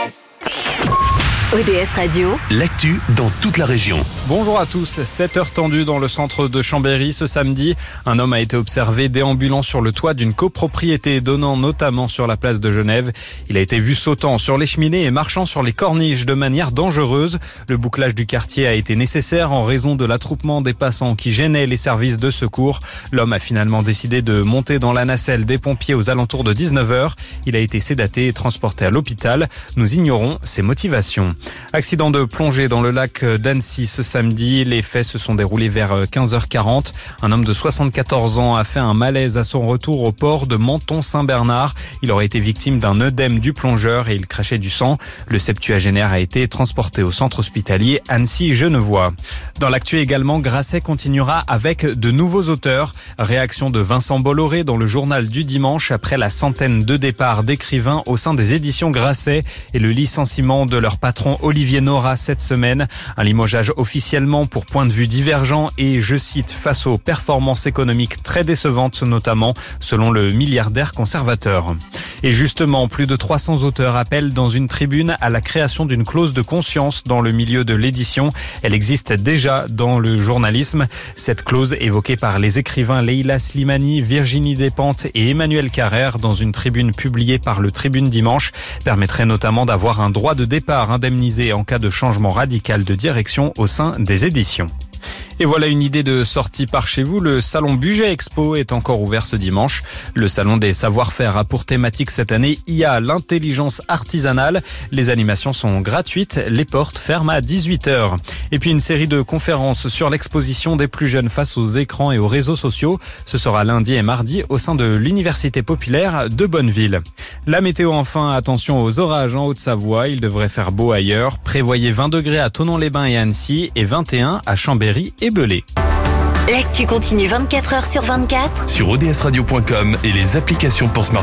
ODS Radio, l'actu dans toute la région. Bonjour à tous, 7 heures tendues dans le centre de Chambéry ce samedi. Un homme a été observé déambulant sur le toit d'une copropriété donnant notamment sur la place de Genève. Il a été vu sautant sur les cheminées et marchant sur les corniches de manière dangereuse. Le bouclage du quartier a été nécessaire en raison de l'attroupement des passants qui gênaient les services de secours. L'homme a finalement décidé de monter dans la nacelle des pompiers aux alentours de 19h. Il a été sédaté et transporté à l'hôpital. Nous ignorons ses motivations. Accident de plongée dans le lac d'Annecy ce samedi. Les faits se sont déroulés vers 15h40. Un homme de 74 ans a fait un malaise à son retour au port de Menton-Saint-Bernard. Il aurait été victime d'un œdème du plongeur et il crachait du sang. Le septuagénaire a été transporté au centre hospitalier Annecy-Genevois. Dans l'actu également, Grasset continuera avec de nouveaux auteurs. Réaction de Vincent Bolloré dans le journal du dimanche après la centaine de départs d'écrivains au sein des éditions Grasset et le licenciement de leur patron Olivier Nora cette semaine. Un limogeage officiellement pour point de vue divergent et, je cite, face aux performances économiques très décevantes notamment, selon le milliardaire conservateur. Et justement, plus de 300 auteurs appellent dans une tribune à la création d'une clause de conscience dans le milieu de l'édition. Elle existe déjà dans le journalisme. Cette clause, évoquée par les écrivains Leila Slimani, Virginie Despentes et Emmanuel Carrère dans une tribune publiée par le Tribune Dimanche, permettrait notamment d'avoir un droit de départ indemnisé en cas de changement radical de direction au sein des éditions. Et voilà une idée de sortie par chez vous. Le salon Budget Expo est encore ouvert ce dimanche. Le salon des savoir-faire a pour thématique cette année IA, l'intelligence artisanale. Les animations sont gratuites. Les portes ferment à 18h. Et puis une série de conférences sur l'exposition des plus jeunes face aux écrans et aux réseaux sociaux. Ce sera lundi et mardi au sein de l'Université populaire de Bonneville. La météo enfin, attention aux orages en Haute-Savoie. Il devrait faire beau ailleurs. Prévoyez 20 degrés à Thonon-les-Bains et Annecy et 21 à Chambéry et Belay. l'actu continue 24 heures sur 24 Sur odsradio.com et les applications pour smartphone.